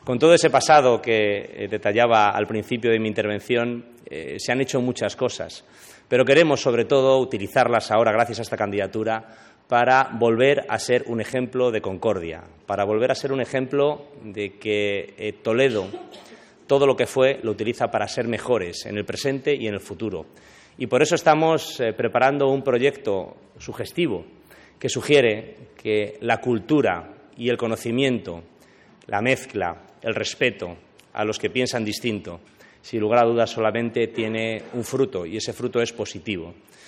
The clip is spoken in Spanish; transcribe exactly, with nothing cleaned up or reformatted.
Con todo ese pasado que detallaba al principio de mi intervención, eh, se han hecho muchas cosas, pero queremos, sobre todo, utilizarlas ahora, gracias a esta candidatura, para volver a ser un ejemplo de concordia, para volver a ser un ejemplo de que eh, Toledo, todo lo que fue, lo utiliza para ser mejores en el presente y en el futuro. Y por eso estamos eh, preparando un proyecto sugestivo que sugiere que la cultura y el conocimiento, la mezcla, el respeto a los que piensan distinto, sin lugar a dudas solamente tiene un fruto, y ese fruto es positivo.